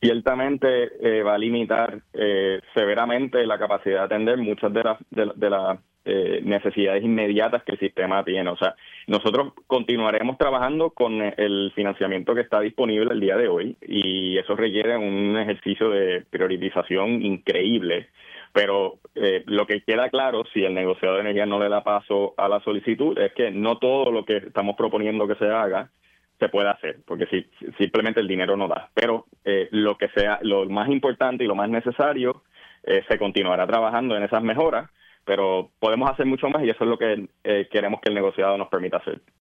Ciertamente va a limitar severamente la capacidad de atender muchas de las necesidades inmediatas que el sistema tiene. O sea, nosotros continuaremos trabajando con el financiamiento que está disponible el día de hoy y eso requiere un ejercicio de priorización increíble. Pero lo que queda claro, si el negociado de energía no le da paso a la solicitud, es que no todo lo que estamos proponiendo que se haga se puede hacer, porque simplemente el dinero no da. Pero lo que sea, lo más importante y lo más necesario, se continuará trabajando en esas mejoras, pero podemos hacer mucho más y eso es lo que queremos que el negociado nos permita hacer.